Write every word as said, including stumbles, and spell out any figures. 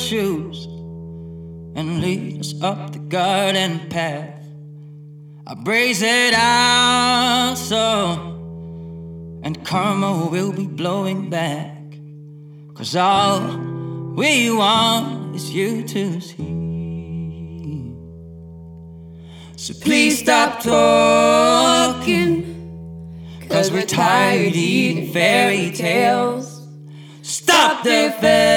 shoes and lead us up the garden path. I brace it out so, and karma will be blowing back. Cause all we want is you to see. So please stop talking, cause we're tired eating fairy tales. Stop the fairy